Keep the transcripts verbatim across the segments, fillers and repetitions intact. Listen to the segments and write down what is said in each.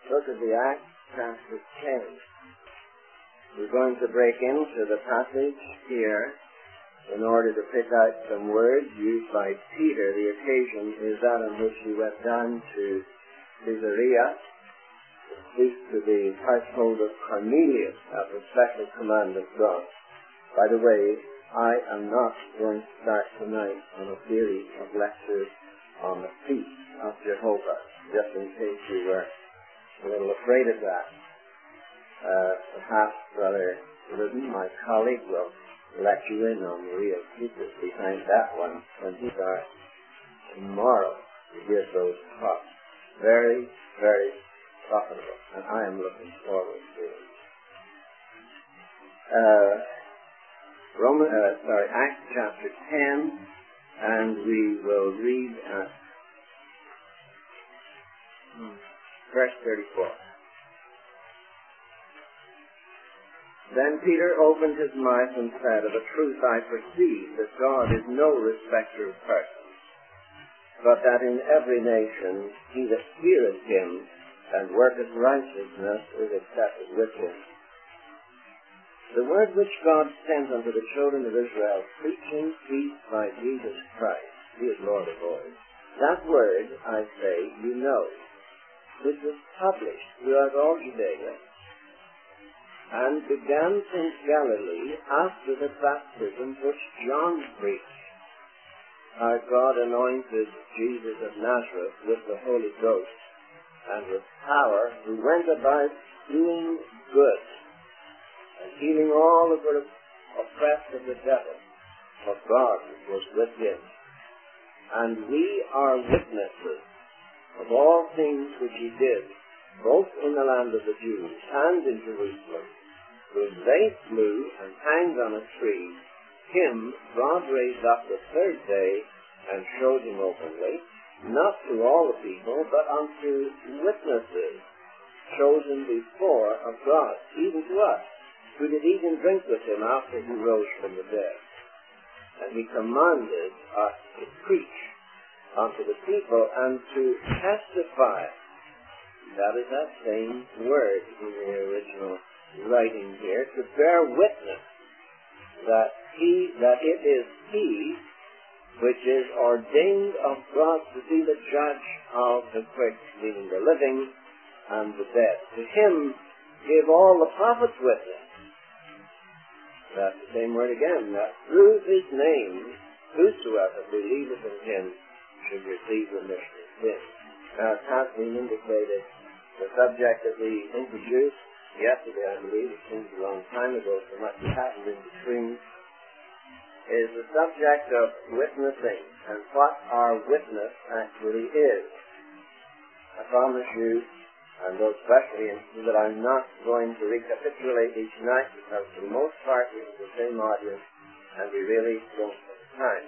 look at the Acts chapter ten. We're going to break into the passage here in order to pick out some words used by Peter. The occasion is that on which he went down to Caesarea to speak to the household of Cornelius at the special command of God. By the way, I am not going to start tonight on a series of lectures on the feast of Jehovah, just in case you were a little afraid of that. Uh, perhaps Brother Liddon, my colleague, will let you in on the real secret behind that one when he starts tomorrow to give those talks. Very, very profitable, and I am looking forward to it. Uh, Roman, uh, sorry, Acts chapter ten, and we will read at hmm, verse thirty-four. Then Peter opened his mouth and said, Of a truth I perceive that God is no respecter of persons, but that in every nation he that feareth him and worketh righteousness is accepted with him. The word which God sent unto the children of Israel, preaching peace by Jesus Christ, he is Lord of all. That word, I say, you know, which was published throughout all Judea, and began from Galilee after the baptism which John preached. How God anointed Jesus of Nazareth with the Holy Ghost and with power, who went about doing good and healing all that were oppressed of the devil, for God was with him. And we are witnesses of all things which he did, both in the land of the Jews and in Jerusalem, whom they slew and hanged on a tree. Him God raised up the third day and showed him openly, not to all the people, but unto witnesses chosen before of God, even to us, who did eat and drink with him after he rose from the dead. And he commanded us to preach unto the people and to testify. That is that same word in the original writing here, to bear witness that he, that it is he which is ordained of God to be the judge of the quick, meaning the living and the dead. To him give all the prophets witness. That's the same word again, that through his name whosoever believeth in him should receive remission of sins. Now it has been indicated, the subject that we introduced yesterday, I believe, it seems a long time ago, so much has happened in between, is the subject of witnessing and what our witness actually is. I promise you, and those especially instances, that I'm not going to recapitulate each night, because for the most part it is the same audience, and we really don't have time.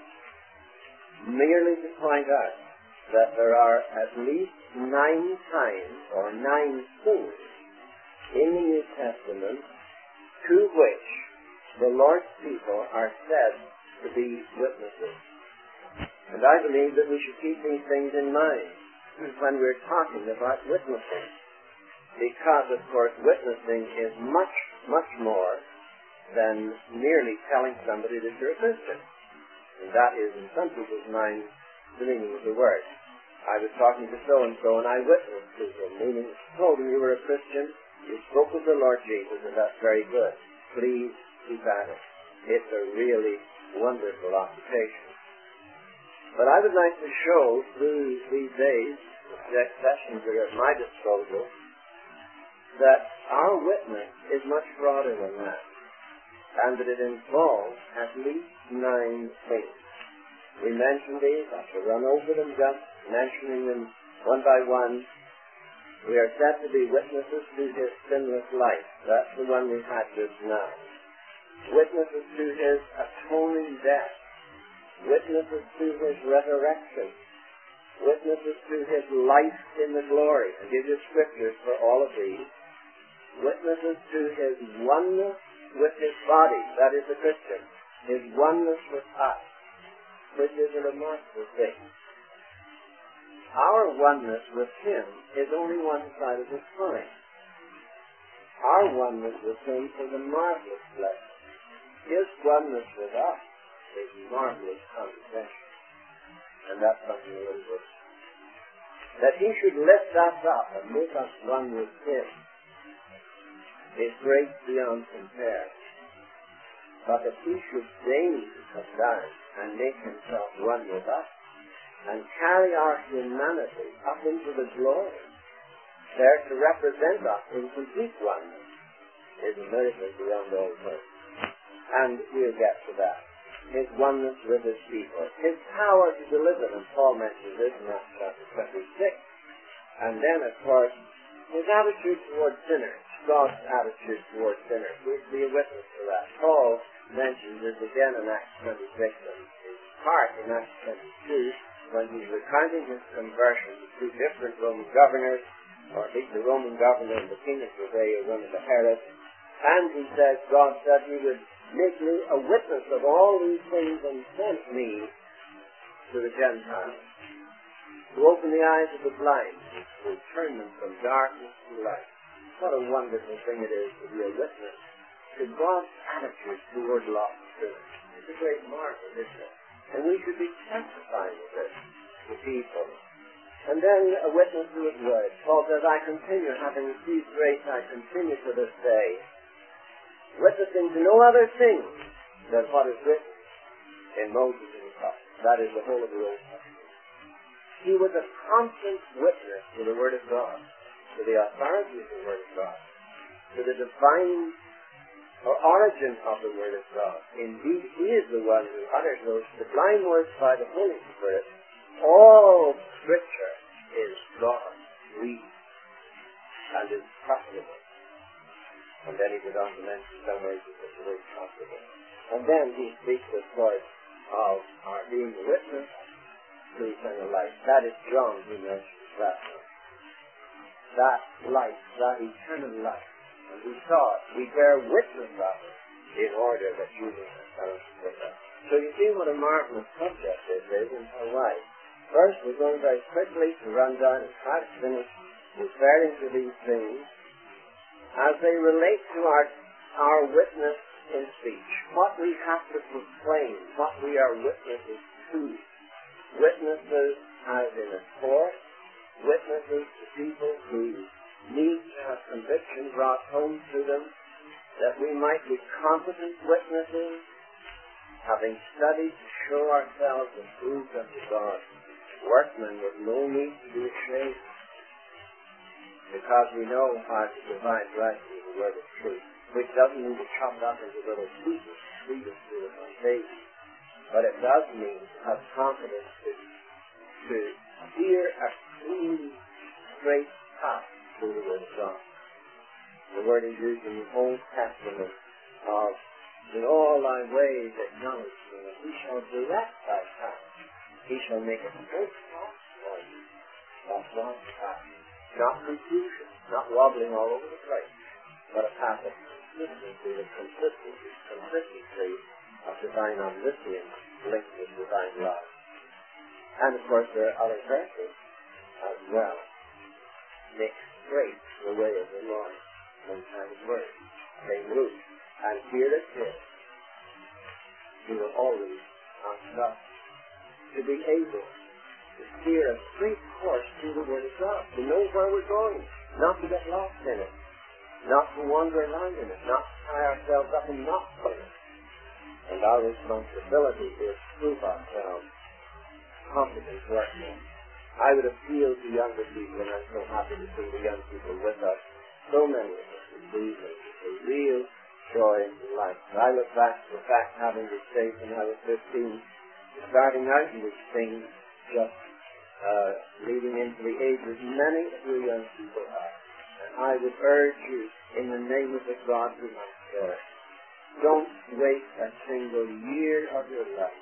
Merely to point out that there are at least nine times, or nine things, in the New Testament to which the Lord's people are said to be witnesses. And I believe that we should keep these things in mind when we're talking about witnessing. Because, of course, witnessing is much, much more than merely telling somebody that you're a Christian. And that is, in some people's minds, the meaning of the word. I was talking to so-and-so and I witnessed to him, meaning told him you were a Christian, you spoke of the Lord Jesus, and that's very good. Please keep at it. It's a really wonderful occupation. But I would like to show through these days, the sessions that are at my disposal, that our witness is much broader than that, and that it involves at least nine things. We mentioned these. I shall run over them, just mentioning them one by one. We are said to be witnesses to his sinless life. That's the one we had just now. Witnesses to his atoning death. Witnesses to his resurrection. Witnesses to his life in the glory. I give you scriptures for all of these. Witnesses to his oneness with his body. That is the Christian. His oneness with us, which is a remarkable thing. our oneness with him is only one side of the coin. Our oneness with him is a marvelous blessing. His oneness with us is marvelous condescension. And that's something a little bit. That he should lift us up and make us one with him is great beyond compare. But that he should deign to come down and make himself one with us and carry our humanity up into the glory, there to represent us in complete oneness, is a miracle beyond all words. And we'll get to that. His oneness with his people. His power to deliver them. Paul mentions this in Acts chapter twenty-six. And then, of course, his attitude towards sinners. God's attitude towards sinners. We'll be a witness to that. Paul mentions this again in Acts twenty-six and his part in Acts twenty-two when he's recounting his conversion to two different Roman governors, or at least the Roman governor and the king of Judea, one of the Herod. And he says, God said he would make me a witness of all these things and sent me to the Gentiles, to open the eyes of the blind, to turn them from darkness to light. What a wonderful thing it is to be a witness to God's attitude toward lost sinners. It's a great marvel, isn't it? And we should be testifying of this to people. And then a witness to his word. Paul says, I continue, having received grace, I continue to this day, witnessing to no other thing than what is written in Moses and the prophets. That is the whole of the Old Testament. He was a constant witness to the Word of God, to the authority of the Word of God, to the divine or origin of the Word of God. Indeed, he is the one who utters those sublime words by the Holy Spirit. All Scripture is God, breathed, and is profitable. And then he goes on to mention some ways in which it is profitable. And then he speaks, of course, of our being a witness to eternal life. That is John who mentions that. That life, that eternal life. And we saw it. We bear witness of it in order that you may have fellowship with us. So you see what a marvelous subject this is and how wide. First, we're going very quickly to run down and try to finish referring to these things as they relate to our, our witness in speech. What we have to proclaim, what we are witnesses to. Witnesses as in a court, witnesses to people who need to have conviction brought home to them, that we might be competent witnesses, having studied to show ourselves approved unto God, workmen with no need to be ashamed, because we know how to divide rightly the word of truth, which doesn't mean to chop it up into little pieces, sweet us through it on pages, but it does mean to have confidence to, to steer a clean, straight path through the Word of God. The word is used in the Old Testament of, in all thy ways acknowledge him, and he shall direct thy path. He shall make a straight path for you. That's God's path. Not confusion, not wobbling all over the place, but a path of consistency, the consistency, consistency of divine omniscience linked with divine love. And of course there are other verses as well. Make straight the way of the Lord. One kind of word. Say root. And here it is. He will always ask us to be able to steer a straight course through the Word of God, to know where we're going, not to get lost in it, not to wander around in it, not to tie ourselves up in knots in it. And our responsibility is to prove ourselves competent workmen. I would appeal to younger people, and I'm so happy to see the young people with us. So many of us who believe in a real joy in life. I look back to the fact having this faith when I was fifteen, starting out in these things, just uh, leading into the ages many of you young people are. And I would urge you, in the name of the God who might care, don't waste a single year of your life.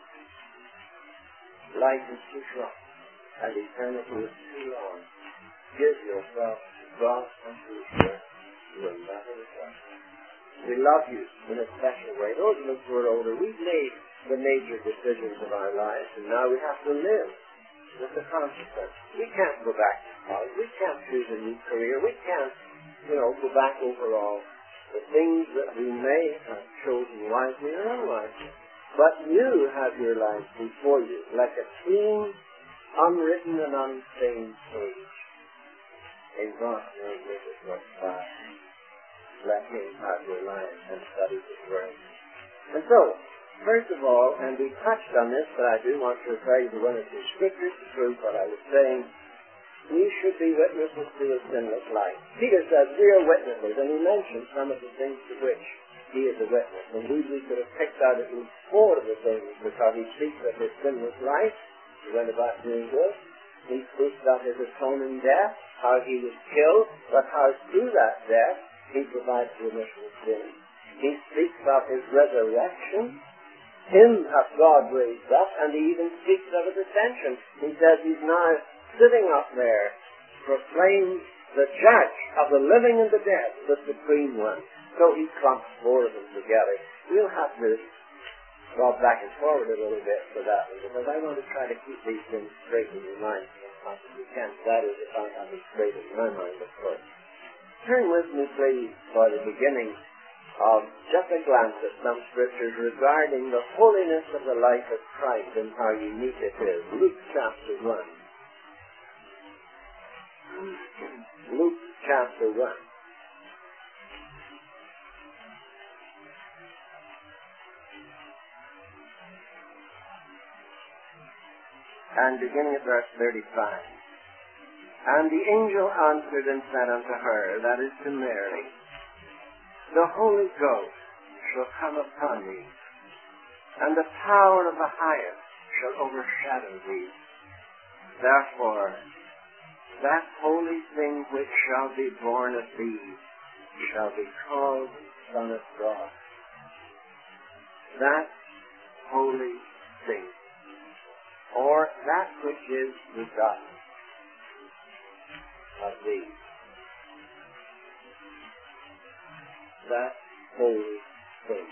Life is too short, and eternity is too long. Give yourself to God and to His Word. You will never regret. We love you in a special way. Those of us who are older, we've made the major decisions of our lives, and now we have to live with the consequence. We can't go back to college. We can't choose a new career. We can't, you know, go back over all the things that we may have chosen wisely or unwisely. But you have your life before you, like a clean, unwritten and unstained page. In God's name, this is what's fast. Let him have your life and study his word. And so, first of all, and we touched on this, but I do want to refer you to one of the scriptures to prove what I was saying. We should be witnesses to a sinless life. Peter says we are witnesses, and he mentioned some of the things to which he is a witness. Indeed, we could have picked out at least four of the things, because he speaks of his sinless life. He went about doing good. He speaks of his atoning death, how he was killed, but how through that death he provides remission of sin. He speaks of his resurrection. Him hath God raised up, and he even speaks of his ascension. He says he's now sitting up there, proclaims the judge of the living and the dead, the supreme one. So he clumps four of them together. We'll have to draw back and forward a little bit for that one, because I want to try to keep these things straight in your mind as much as we can. That is, if I have it straight in my mind, of course. Turn with me, please, for the beginning of just a glance at some scriptures regarding the holiness of the life of Christ and how unique it is. Luke chapter one. Luke chapter one. And beginning at verse thirty-five. And the angel answered and said unto her, that is to Mary, the Holy Ghost shall come upon thee, and the power of the highest shall overshadow thee. Therefore, that holy thing which shall be born of thee shall be called Son of God. That holy thing, or that which is begotten of thee. That holy thing.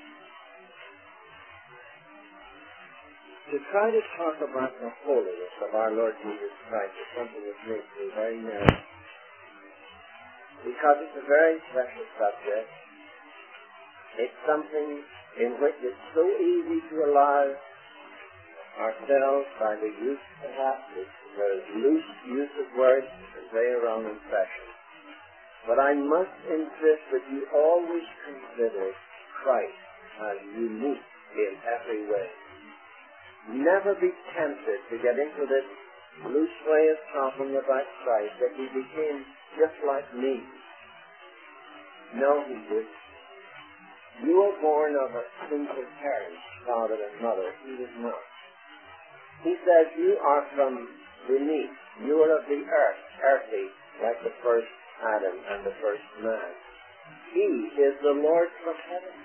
To try to talk about the holiness of our Lord Jesus Christ is something that makes me very nervous, because it's a very special subject. It's something in which it's so easy to allow ourselves, by the use perhaps, there is loose use of words to convey a wrong impression. But I must insist that you always consider Christ as unique in every way. Never be tempted to get into this loose way of talking about Christ, that he became just like me. No, he didn't. You were born of a sinful parents, father and mother. He was not. He says you are from beneath. You are of the earth, earthy, like the first Adam and the first man. He is the Lord from heaven.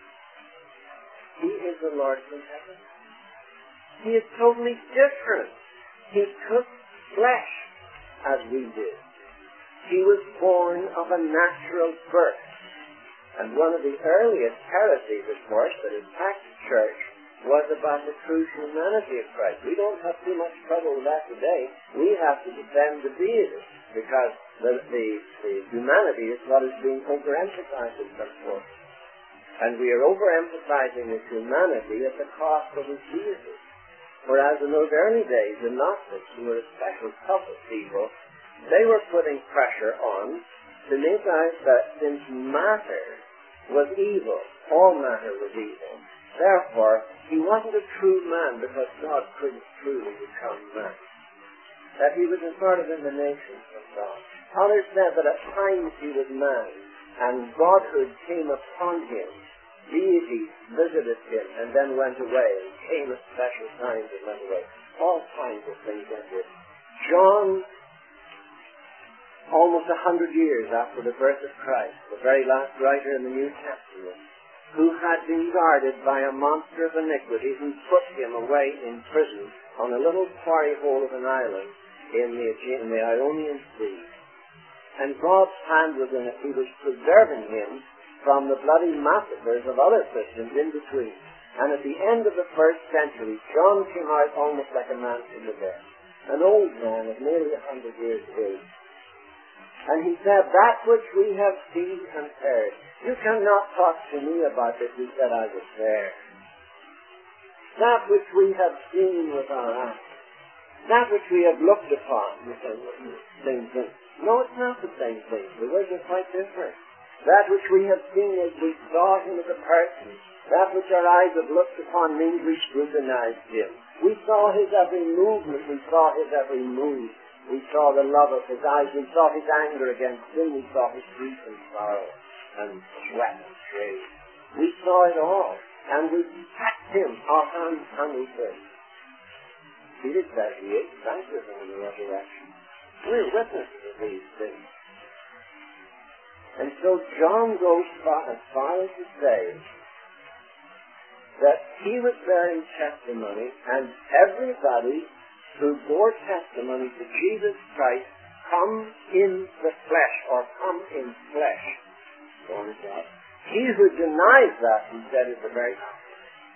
He is the Lord from heaven. He is totally different. He took flesh as we did. He was born of a natural birth. And one of the earliest heresies, of course, that attacked the church was about the true humanity of Christ. We don't have too much trouble with that today. We have to defend the deity, because the, the, the humanity is what is being overemphasized in some form. And we are overemphasizing his humanity at the cost of his deity. Whereas in those early days, the Gnostics, who were especially toughest people, they were putting pressure on to make out that since matter was evil, all matter was evil. Therefore, he wasn't a true man because God couldn't truly become man. That he was a sort of emanation from God. Others said that at times he was man, and Godhood came upon him. Deity visited him and then went away, and came at special times and went away. All kinds of things like this. John, almost a hundred years after the birth of Christ, the very last writer in the New Testament, who had been guarded by a monster of iniquity who put him away in prison on a little quarry hole of an island in the, in the Ionian Sea. And God's hand was in it. He was preserving him from the bloody massacres of other Christians in between. And at the end of the first century, John came out almost like a man from the dead. an old man of nearly a hundred years of age. And he said, that which we have seen and heard. You cannot talk to me about it, he said, I was there. That which we have seen with our eyes. That which we have looked upon. You say, same thing. No, it's not the same thing. The words are quite different. That which we have seen is we saw him as a person. That which our eyes have looked upon means we scrutinized him. We saw his every movement. We saw his every move. We saw the love of his eyes. We saw his anger against sin. We saw his grief and sorrow and sweat and shame. We saw it all. And we touched him, our hands, and we said, Peter says he is baptism in the resurrection. We're witnesses of these things. And so John goes far, as far as to say that he was bearing testimony, and everybody who bore testimony to Jesus Christ come in the flesh, or come in flesh. He who denies that, he said, is the very opposite.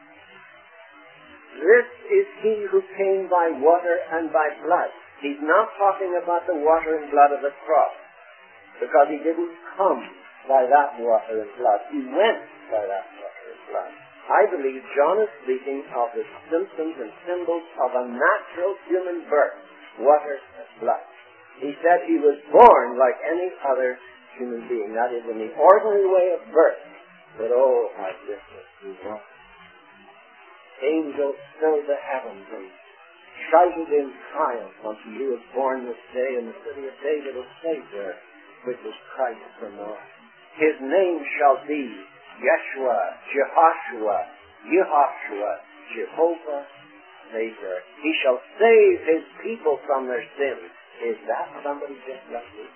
This is he who came by water and by blood. He's not talking about the water and blood of the cross, because he didn't come by that water and blood. He went by that water and blood. I believe John is speaking of the symptoms and symbols of a natural human birth, water and blood. He said he was born like any other human being, that is, in the ordinary way of birth. But oh, how different he was. Angels filled the heavens and shouted in triumph unto you is born this day in the city of David a Savior, which is Christ the Lord. His name shall be Yeshua, Jehoshua, Yehoshua, Jehovah Savior. He shall save his people from their sins. Is that somebody just like you?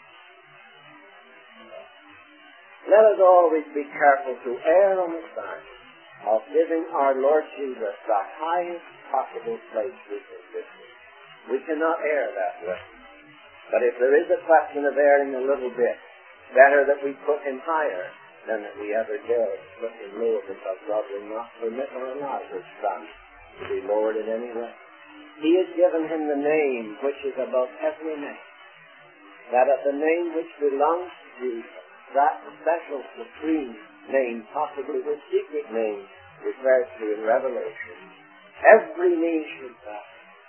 Let us always be careful to err on the side of giving our Lord Jesus the highest possible place we can give him. We cannot err that way. But if there is a question of erring a little bit, better that we put him higher than that we ever dare put him lower, because God will not permit or allow his Son to be lowered in any way. He has given him the name which is above every name, that at the name which belongs to Jesus, that special supreme name, possibly the secret name referred to in Revelation, every knee should bow,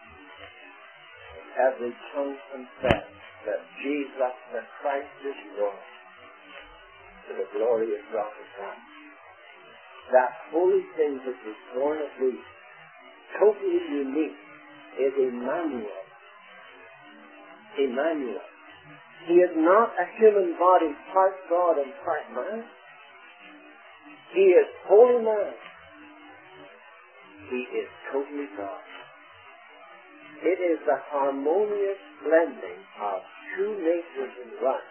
every tongue confess that Jesus the Christ is Lord, to the glory of God the Father. That holy thing which is born of thee, totally unique, is Emmanuel. Emmanuel. He is not a human body, part God and part man. He is wholly man. He is totally God. It is the harmonious blending of two natures in one.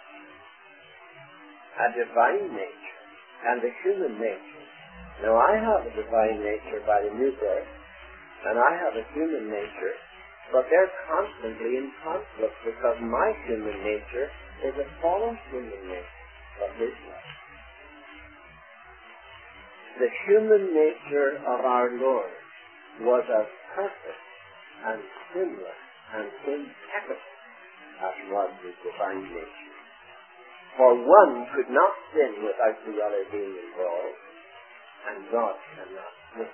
A divine nature and a human nature. Now I have a divine nature by the new birth, and I have a human nature, but they're constantly in conflict because my human nature is a fallen human nature of his life. The human nature of our Lord was as perfect and sinless and impeccable as was his divine nature. For one could not sin without the other being involved, and God cannot sin.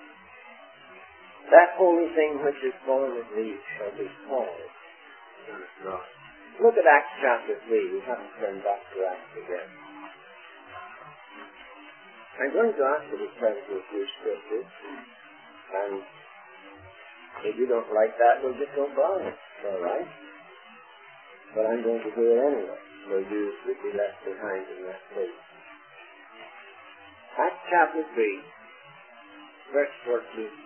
That holy thing which is born of thee shall be called Son of God. Look at Acts chapter three. We haven't turned back to Acts again. I'm going to ask you to turn to a few scriptures, and if you don't like that, we'll just go by it. All right? But I'm going to do it anyway, so you will be left behind in that place. Acts chapter three, verse fourteen.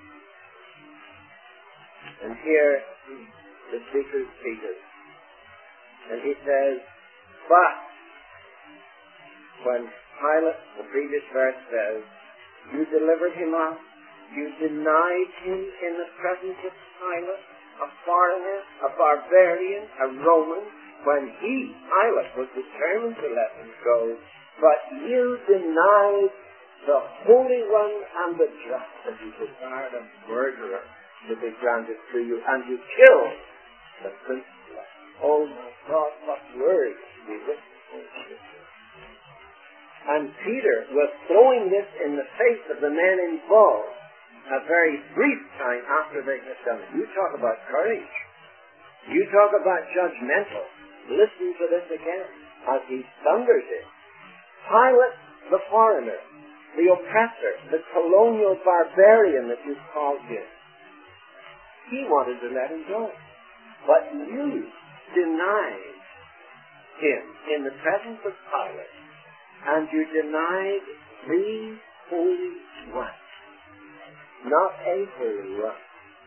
And here, the speaker is Peter. And he says, but, when Pilate, the previous verse says, you delivered him up, you denied him in the presence of Pilate, a foreigner, a barbarian, a Roman, when he, Pilate, was determined to let him go, but you denied the Holy One and the Just, and you desired a murderer to be granted to you, and you kill the Prince of Life. Oh my God, what words we witness. And Peter was throwing this in the face of the men involved a very brief time after they had done it. You talk about courage. You talk about judgmental. Listen to this again as he thunders it. Pilate, the foreigner, the oppressor, the colonial barbarian that you called him, he wanted to let him go. But you denied him in the presence of Pilate, and you denied the Holy One. Not a Holy One.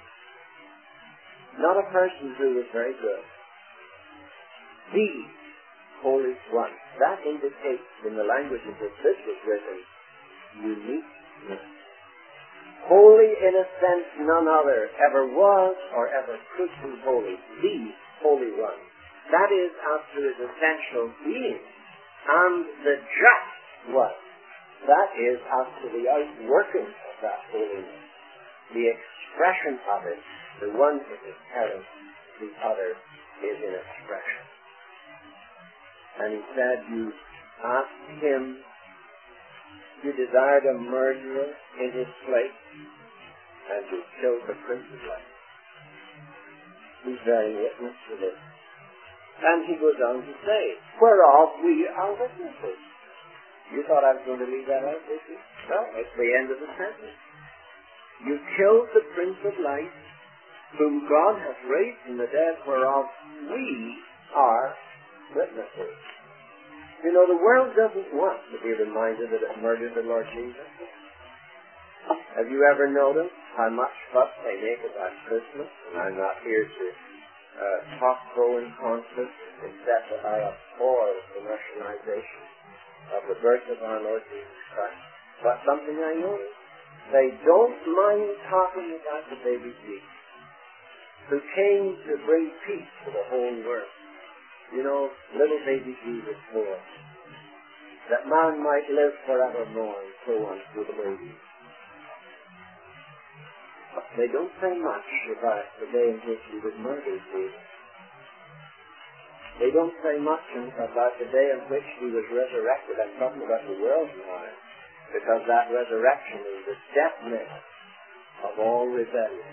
Not a person who was very good. The Holy One. That indicates, in the language in which this was written, uniqueness. Holy in a sense none other ever was or ever could be holy. The Holy One. That is as to his essential being. And the just one. That is as to the outworking of that holiness. The expression of it. The one is inherent, the other is in expression. And he said, you asked him, you desired a murderer in his place, and you killed the Prince of Life. He's bearing witness to this. And he goes on to say, whereof we are witnesses. You thought I was going to leave that out, did you? No, it's the end of the sentence. You killed the Prince of Life, whom God hath raised from the dead, whereof we are witnesses. You know, the world doesn't want to be reminded that it murdered the Lord Jesus. Have you ever noticed how much fuss they make about Christmas? And I'm not here to uh, talk pro and contra, except that I abhor the commercialization of the birth of our Lord Jesus Christ. But something I noticed, they don't mind talking about the baby Jesus, who came to bring peace to the whole world. You know, little baby Jesus born, that man might live forevermore, and so on through the baby. But they don't say much about the day in which he was murdered, Jesus. They don't say much about the day in which he was resurrected. I'm talking about the world now, because that resurrection is the death knell of all rebellion.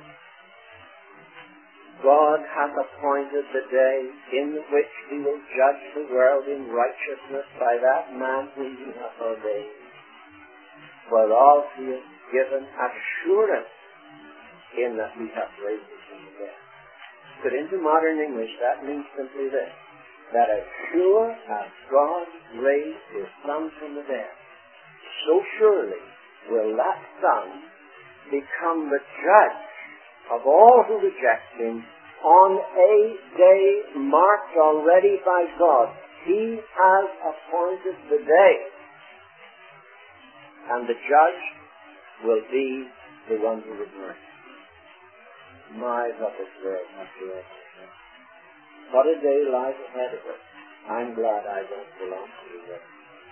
God hath appointed the day in which he will judge the world in righteousness by that man whom he hath ordained, whereof he hath given assurance in that he hath raised him from the dead. Put into modern English, that means simply this, that as sure as God raised his Son from the dead, so surely will that Son become the judge of all who reject him on a day marked already by God. He has appointed the day, and the judge will be the one who is mercy. My, what this world has to offer. What a day lies ahead of us. I'm glad I don't belong to the world.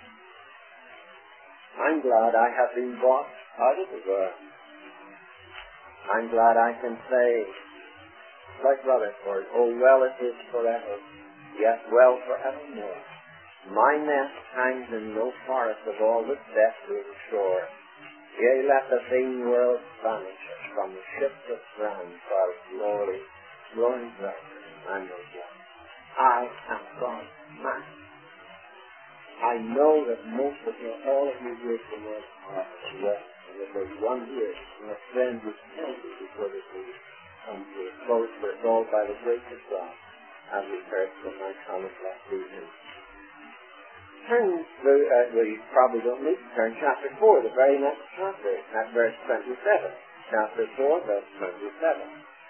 I'm glad I have been bought out of the world. I'm glad I can say, like Rutherford, oh, well it is forever, yes, well forevermore. My nest hangs in no forest of all that's death to the shore. Yea, let the vain world vanish from the ships of France, while glory, glory brighter, and no blood. I am God's man. I know that most of you, all of you here from North America, West, and if there's one here, my friend would tell you before this meeting comes to a close, for it's all by the grace of God, as we heard from my comments last evening. Turn through, uh, well, you probably don't need to turn, chapter four, the very next chapter, at verse twenty-seven. Chapter four, verse twenty-seven.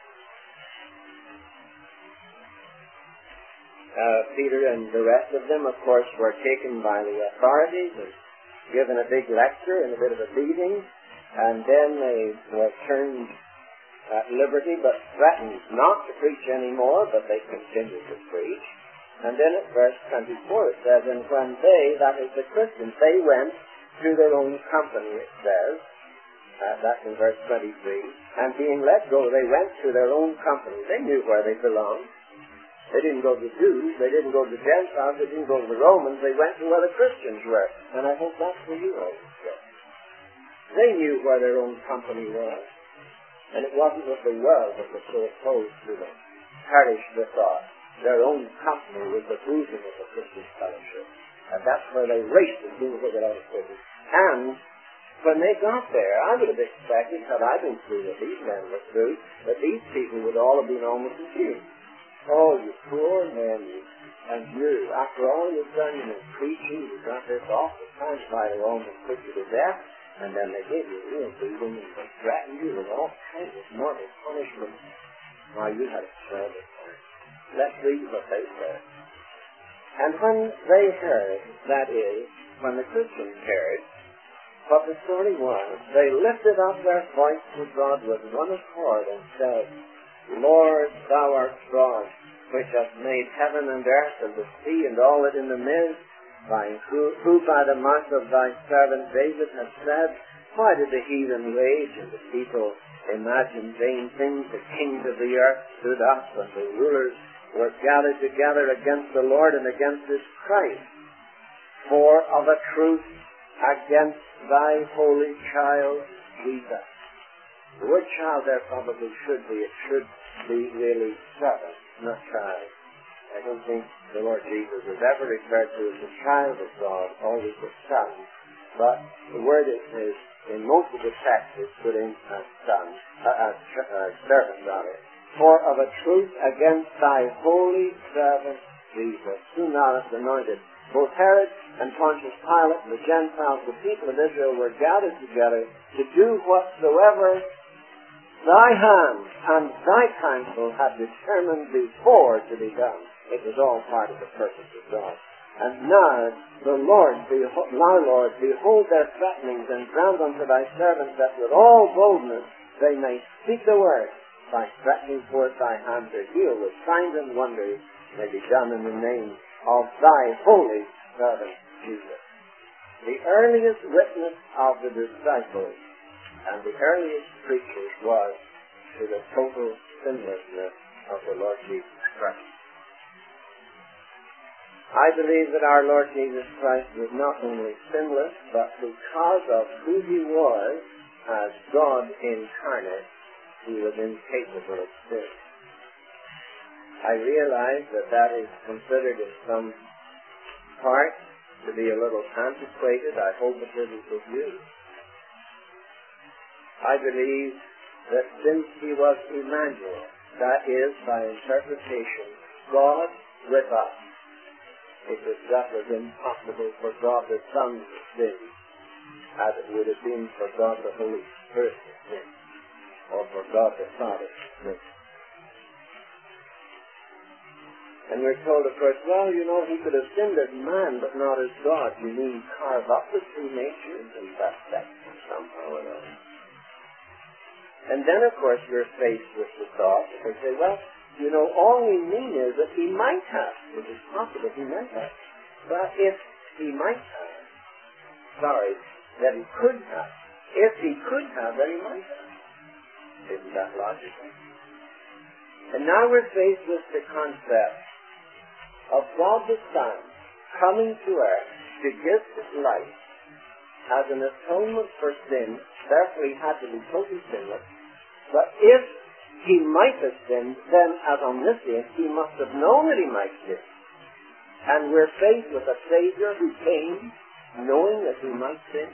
Uh, Peter and the rest of them, of course, were taken by the authorities and given a big lecture and a bit of a beating, and then they were turned at liberty, but threatened not to preach anymore, but they continued to preach. And then at verse twenty-four it says, and when they, that is the Christians, they went to their own company, it says, uh, that's in verse twenty-three, And being let go, they went to their own company. They knew where they belonged. They didn't go to the Jews. They didn't go to the Gentiles. They didn't go to the Romans. They went to where the Christians were. And I hope that's where you always go. They knew where their own company was. And it wasn't with the world that was so opposed to them. Perish the thought. Their own company was the boozing of the Christian fellowship. And that's where they raced as soon as they got out of prison. And when they got there, I would have expected, had I been through what these men were through, that these people would all have been almost accused. Oh, you poor men, you, and you, after all you've done in preaching, you got this awful time by the Romans put you to death, and then they gave you real beating and they threatened you with all kinds of mortal punishment. Why, you had a terrible time. Let's read what they said. And when they heard, that is, when the Christians heard, what the story was, they lifted up their voice to God with one accord and said, Lord, thou art God, which hast made heaven and earth and the sea and all that in them is, by who, who by the mouth of thy servant David has said, why did the heathen rage and the people imagine vain things? The kings of the earth stood up and the rulers were gathered together against the Lord and against his Christ. For of a truth against thy holy child Jesus. The word child there probably should be, it should be really servant, not child. I don't think the Lord Jesus was ever referred to as a child of God, always a son. But the word is, is in most of the text is put in as son, uh, as uh, servant rather. For of a truth against thy holy servant Jesus, whom thou hast anointed, both Herod and Pontius Pilate and the Gentiles, the people of Israel, were gathered together to do whatsoever thy hand and thy counsel had determined before to be done. It was all part of the purpose of God. And now, the Lord, beho- now Lord, behold their threatenings, and grant unto thy servants that with all boldness they may speak the word, by stretching forth thy hand to heal with signs and wonders may be done in the name of thy holy servant Jesus. The earliest witness of the disciples and the earliest preachers was to the total sinlessness of the Lord Jesus Christ. I believe that our Lord Jesus Christ was not only sinless, but because of who he was as God incarnate, he was incapable of sin. I realize that that is considered in some part to be a little antiquated. I hope it isn't with you. I believe that since he was Emmanuel, that is, by interpretation, God with us, it was that was impossible for God the Son to sin, as it would have been for God the Holy Spirit to sin, or for God the Father to sin. And we're told, of course, well, you know, he could have sinned as man, but not as God. You mean carve up the two natures and that that somehow or other. And then, of course, you're faced with the thought, they say, well, you know, all we mean is that he might have. It is possible he might have. But if he might have, sorry, that he could have. If he could have, then he might have. Isn't that logical? And now we're faced with the concept of God the Son coming to earth to give his life as an atonement for sin. Therefore he had to be totally sinless. But if he might have sinned, then as omniscient he must have known that he might sin. And we're faced with a Savior who came knowing that he might sin.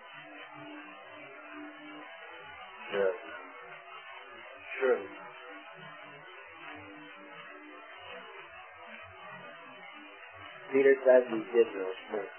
Sure. Sure. Peter says he did no sin.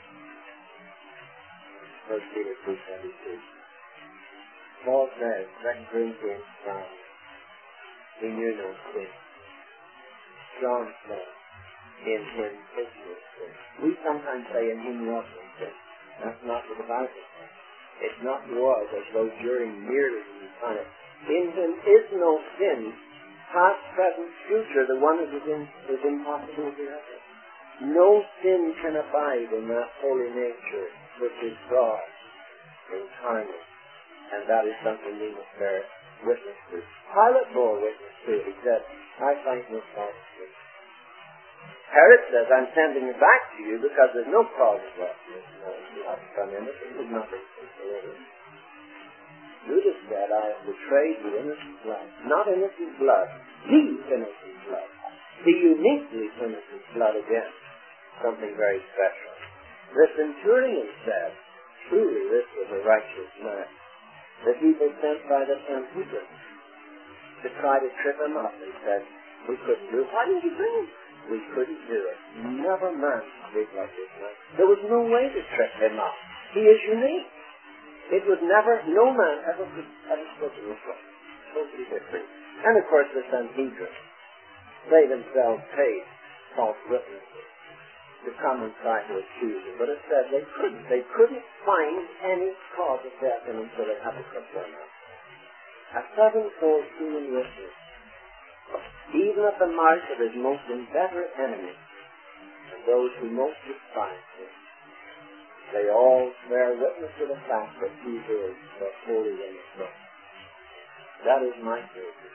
First Peter two seventy-two. Paul says, Second Corinthians five, he knew no sin. John says, in him is no sin. We sometimes say in him was no sin. That's not what the Bible says. It's not was as though during merely the time. In him is no sin. Past, present, future, the one that is, in, is impossible to happen. No sin can abide in that holy nature which is God incarnate. And that is something we must bear witness to. Pilate bore witness to it. He said, I find no fault with it. Herod says, I'm sending it back to you because there's no cause of lawsuit. No, you haven't done anything. There's nothing to say. Judas said, I have betrayed the innocent blood. Not innocent blood. The innocent blood. The uniquely innocent blood again. Something very special. The centurion said, truly this was a righteous man. The people sent by the Sanhedrin to try to trip him up and said, we couldn't do it. Why didn't you bring him? We couldn't do it. Never man did like this man. There was no way to trip him up. He is unique. It was never, no man ever could ever spoken this way. Totally different. And of course the Sanhedrin, they themselves paid false witnesses to come and try to accuse him. But it said they couldn't. They couldn't find any cause of death in him, so they had to cut them out. A sevenfold human witness, even at the mouth of his most inveterate enemies, and those who most despise him, they all bear witness to the fact that he is the Holy One of God. That is my Savior.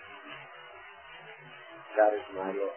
That is my Lord.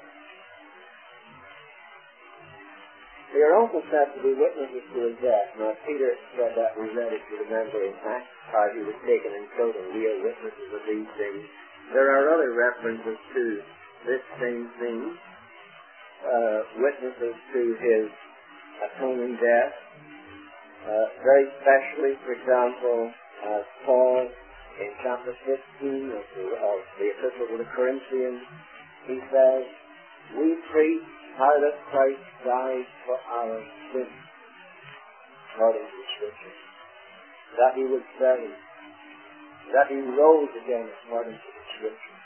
They are also said to be witnesses to his death. Now, Peter said that, we read it, you remember, in Acts, how he was taken and killed, and we are witnesses of these things. There are other references to this same thing, uh, witnesses to his atoning death. Uh, very specially, for example, uh, Paul in chapter fifteen of the, of the Epistle to the Corinthians, he says, we preach how that Christ died for our sins, according to the Scriptures, that he was buried, that he rose again, according to the Scriptures.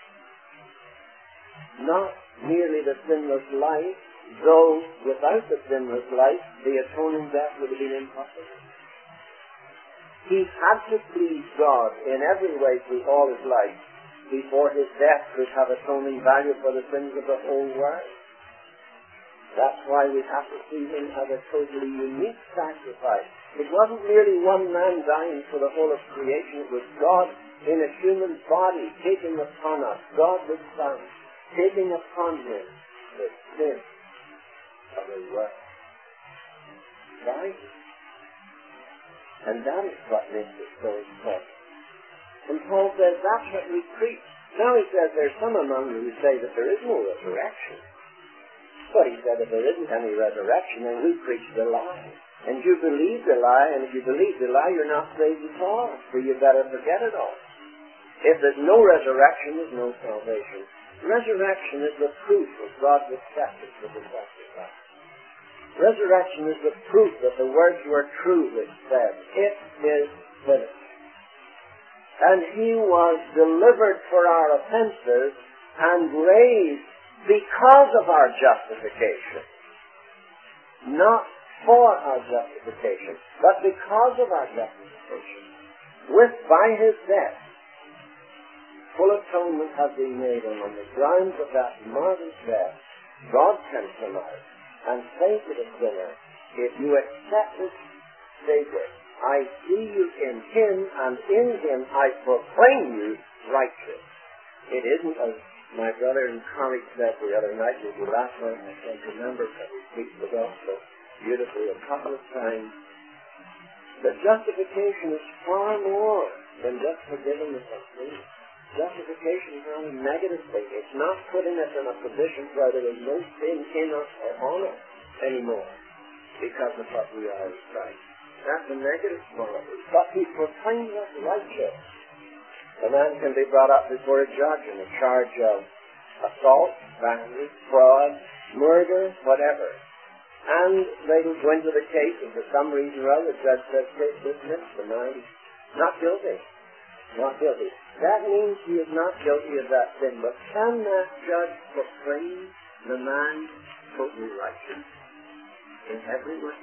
Not merely the sinless life, though without the sinless life, the atoning death would have been impossible. He had to please God in every way through all his life before his death could have atoning value for the sins of the whole world. That's why we have to see him as a totally unique sacrifice. It wasn't merely one man dying for the whole of creation. It was God in a human body taking upon us, God the Son, taking upon him the sin of the world. Right? And that is what makes it so important. And Paul says that's what we preach. Now he says there's some among you who say that there is no resurrection. But he said if there isn't any resurrection, then we preach the lie. And you believe the lie, and if you believe the lie, you're not saved at all. For you better forget it all. If there's no resurrection, there's no salvation. Resurrection is the proof of God's acceptance of the sacrifice. Resurrection is the proof that the words were true that said, it is finished. And he was delivered for our offenses and raised because of our justification. Not for our justification, but because of our justification. With, by his death, full atonement has been made, and on the grounds of that marvelous death, God can come out and say to the sinner, if you accept this Savior, I see you in him, and in him I proclaim you righteous. It isn't, as my brother and colleague said the other night, as we last night, I can't remember, but we preached the gospel beautifully a couple of times, that justification is far more than just forgiveness of sin. Justification is not a negative thing. It's not putting us in a position where there is no sin in us or on us anymore because of what we are in Christ. That's a negative quality. But he proclaims us righteous. A man can be brought up before a judge on a charge of assault, battery, fraud, murder, whatever. And they will go into the case, and for some reason or other, the judge says, case dismissed, the man is not guilty. Not guilty. That means he is not guilty of that sin. But can that judge proclaim the man totally righteous in every way?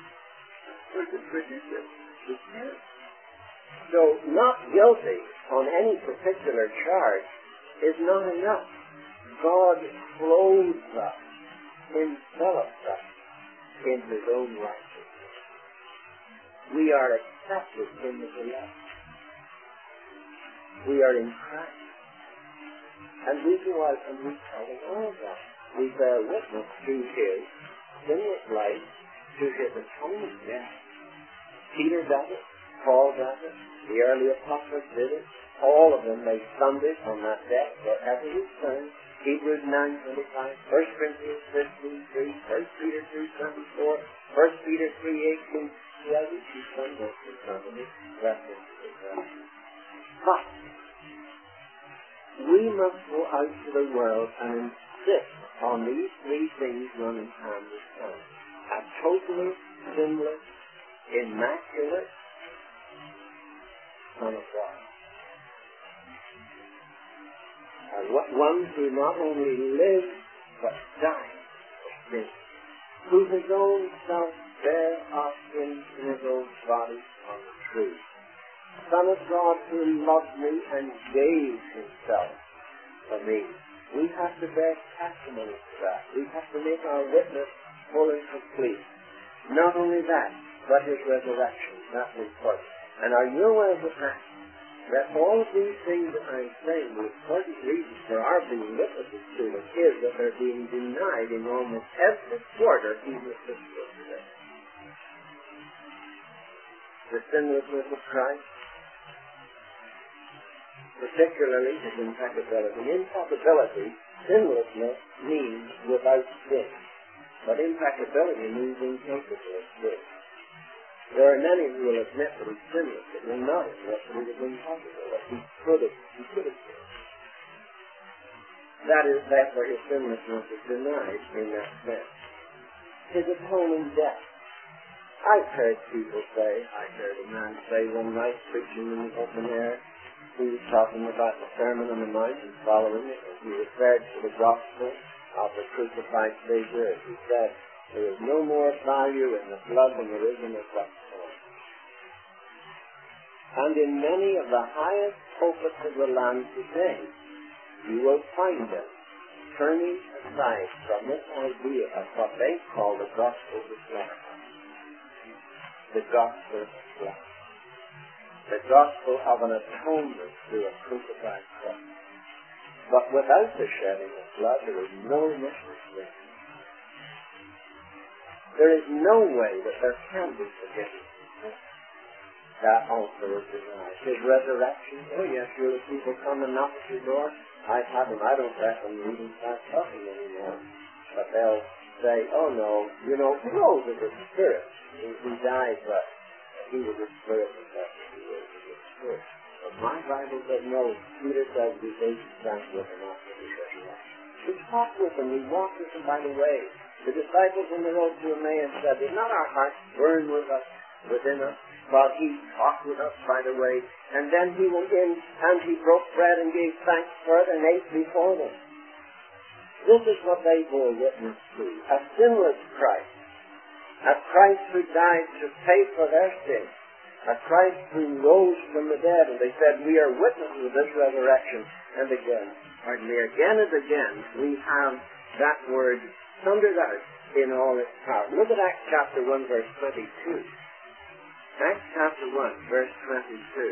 It's ridiculous. He can't. So, not guilty on any particular charge is not enough. God clothes us, envelops us in his own righteousness. We are accepted in the beloved. We are in Christ. And we go out and we tell the world that. We bear witness to His sinless life, to His atoning death. Peter does it. Paul does it. The early apostles did it. All of them, they thundered on that death wherever he turned. Hebrews nine twenty-five, First Corinthians fifteen three, First Peter two twenty-four, First Peter three eighteen. Well, we see some books in front of me. Reference to that. But we must go out to the world and insist on these three things running hand in hand. A totally sinless, immaculate Son of God. And what one who not only lived, but died for sin. Who his own self bare our sins in his own body on the tree. Son of God who loved me and gave himself for me. We have to bear testimony to that. We have to make our witness full and complete. Not only that, but his resurrection. That's important. And are you aware of that? That all of these things that I'm saying, the important reason for our being witnesses to them is that they're being denied in almost every quarter, even at this world today. The sinlessness of Christ, particularly his impeccability. Impeccability, sinlessness means without sin, but impeccability means incapable of sin. There are many who will admit that he's sinless, but will not admit that he was impossible, that he could have, he could have sinned. That is, therefore, his sinlessness is denied in that sense. His atoning death. I've heard people say, I heard a man say one night preaching in the open air, he was talking about the Sermon on the Mount and following it, and he referred to the gospel of the crucified Savior, as he said, there is no more value in the blood than there is in the blood. And in many of the highest pulpits of the land today, you will find them turning aside from this idea of what they call the gospel of flesh. The gospel of flesh. The gospel of an atonement through a crucified Christ. But without the shedding of blood, there is no remission of sin. There is no way that there can be forgiveness. That also is denied. His resurrection, oh yes, sure, if people come and knock at your door, I've had them, I don't reckon you even start talking anymore. But they'll say, oh no, you know, who knows if it's a spirit? He, he died, but he was a spirit, and that's what he was, he was a spirit. But my Bible says no. Peter says we ate and drank with him after his resurrection. We talked with him, we walked with him by the way. The disciples on the road to Emmaus said, did not our hearts burn with us, within us, while he talked with us by the way? And then he went in and he broke bread and gave thanks for it and ate before them. This is what they bore witness to. A sinless Christ. A Christ who died to pay for their sins. A Christ who rose from the dead. And they said, we are witnesses of this resurrection. And again, pardon me, again and again, we have that word thundered out in all its power. Look at Acts chapter one, verse twenty-two. Acts chapter one, verse twenty-two.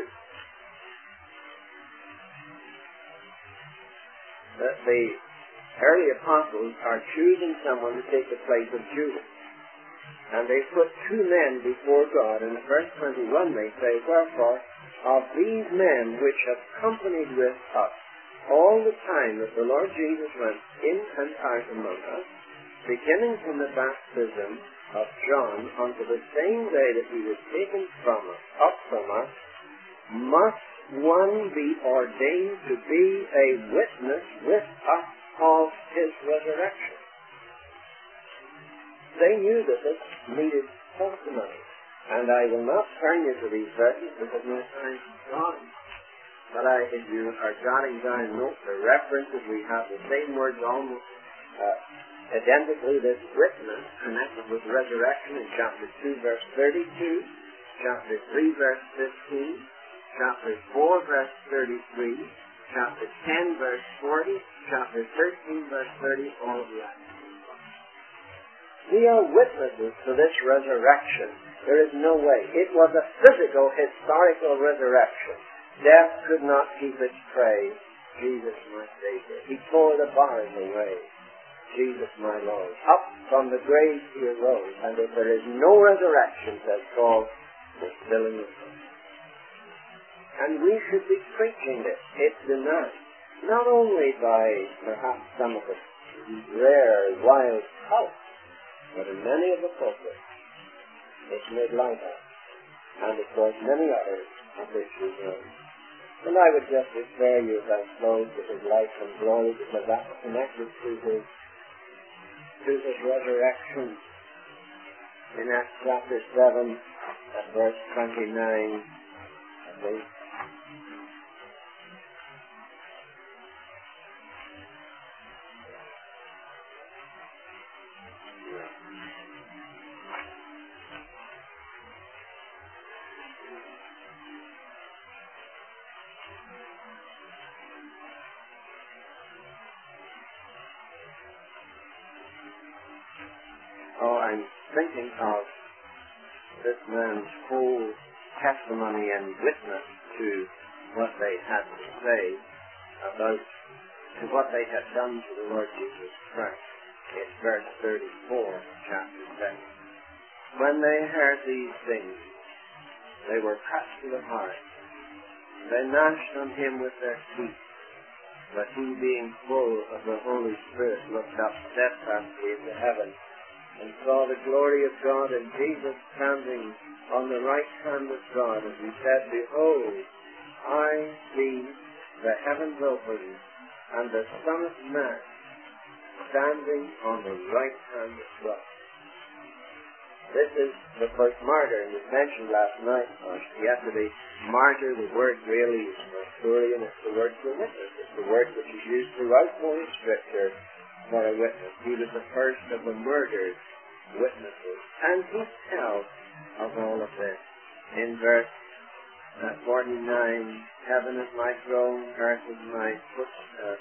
That the early apostles are choosing someone to take the place of Judas. And they put two men before God. And in verse twenty-one they say, wherefore, of these men which have companied with us all the time that the Lord Jesus went in and out among us, beginning from the baptism of John unto the same day that he was taken from us, up from us, must one be ordained to be a witness with us of his resurrection. They knew that this needed testimony. And I will not turn you to these verses because my time is gone. But I, if you are jotting down notes or references, we have the same words almost uh, identically this written and connected with resurrection in chapter two, verse thirty-two, chapter three, verse fifteen, chapter four, verse thirty-three, chapter ten, verse forty, chapter thirteen, verse thirty, all of that. We are witnesses to this resurrection. There is no way. It was a physical, historical resurrection. Death could not keep its prey. Jesus, my Savior. He tore the bars away. Jesus, my Lord. Up from the grave he arose. And if there is no resurrection, says Paul, we're still in the tomb. And we should be preaching this. It's denied. Not only by perhaps some of the rare, wild cults, but in many of the pulpits, it's made light of. And of course many others of which we know. And I would just refer you as I close with his life and glory, because that's connected to his, to his resurrection. In Acts chapter seven, at verse twenty-nine, I think. Oh, I'm thinking of this man's whole testimony and witness to what they had to say about to what they had done to the Lord Jesus Christ. It's verse thirty-four, chapter seven. When they heard these things, they were cut to the heart. They gnashed on him with their teeth. But he, being full of the Holy Spirit, looked up steadfastly into heaven, and saw the glory of God and Jesus standing on the right hand of God. And he said, Behold, I see the heavens opened, and the Son of Man standing on the right hand of God. This is the first martyr, and it was mentioned last night, or yesterday. Martyr, the word really is Arthurian, it's the word for witness. It's the word which is used throughout Holy Scripture for a witness. He was the first of the murdered witnesses. And he tells of all of this. In verse uh, forty-nine, heaven is my throne, earth is my foot, uh,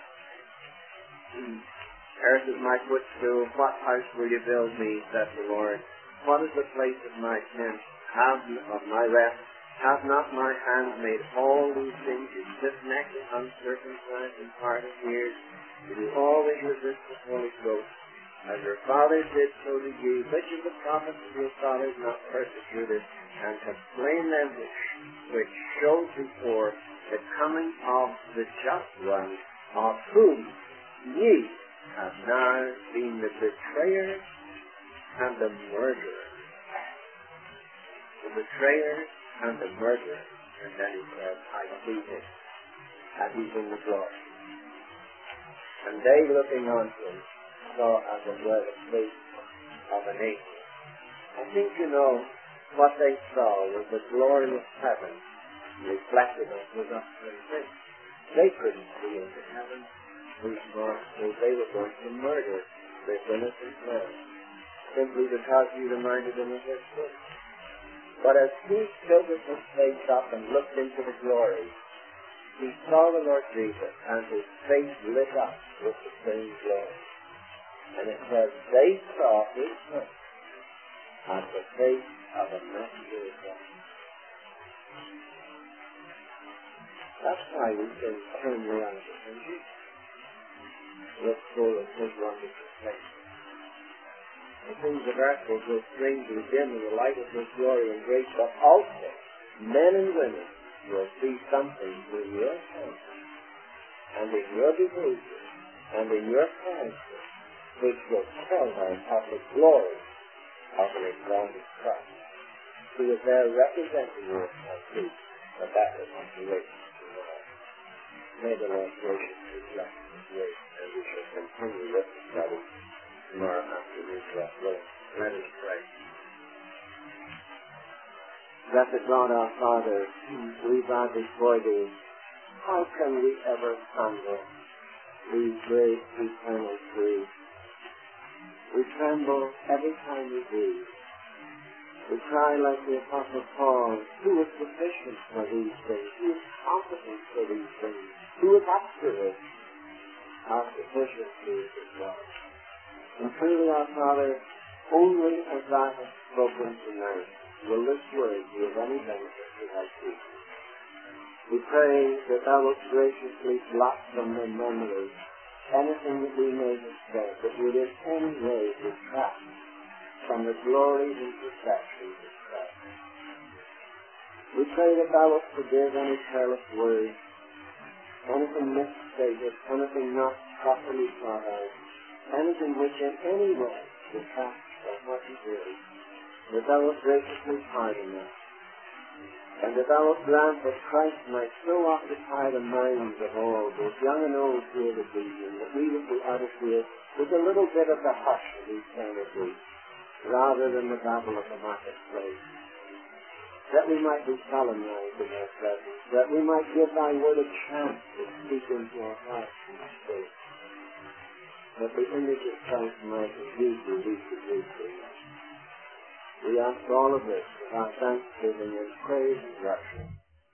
earth is my footstool. What house will you build me, saith the Lord? What is the place of my tent, have of my rest? Have not my hands made all these things? You stiff-necked and uncircumcised in heart and ears. You do always resist the Holy Ghost. As your fathers did, so did you. Which of the prophets of your fathers not persecuted, and have slain them which, which showed before the coming of the just one, of whom ye have now been the betrayers and the murderer. The betrayer and the murderer. And then he says, I see him, and he's in the glory. And they, looking on him, saw as it were the face of an angel. I think you know what they saw was the glory of heaven reflected on his upward face. They couldn't see into heaven, so they were going to murder this innocent man, simply because he reminded them of their sin. But as he tilted his face up and looked into the glory, he saw the Lord Jesus, and his face lit up with the same glory. And it says, they saw his face as the face of a messenger of God. That's why we can turn around and Jesus look full of his wonderful face. The things of earth will grow strangely dim in the light of his glory and grace, but also men and women will see something in your face and in your behavior and in your character which will tell them of the glory of an exalted Christ, who is there representing you as truth, but that is not the way to the Lord. May the Lord graciously bless his grace, and we shall continue with the study tomorrow afternoon. Let us pray. Blessed God our Father, we bow before thee. How can we ever handle these great eternal truths? We tremble every time we read. We cry like the Apostle Paul, who is sufficient for these things? Who is competent for these things? Who is up to it? Our sufficiency is God. And truly, our Father, only as thou hast spoken tonight will this word be of any benefit to thy people. We pray that thou wilt graciously blot from their memory anything that we may have said that would in any way detract from the glories and perfections of Christ. We pray that thou wilt forgive any careless words, anything misstated, anything not properly thought out, anything which in any way detracts from what is really, that thou wilt graciously pardon us, and that thou wilt grant that Christ might so occupy the minds of all, both young and old, here this evening, that we would be out of here with a little bit of the hush of eternity, rather than the babble of the marketplace, that we might be solemnized in thy presence, that we might give thy word a chance to speak into our hearts and spirit, that the image of Christ might indeed be reproduced. We ask all of this with our thanksgiving and praise and worship.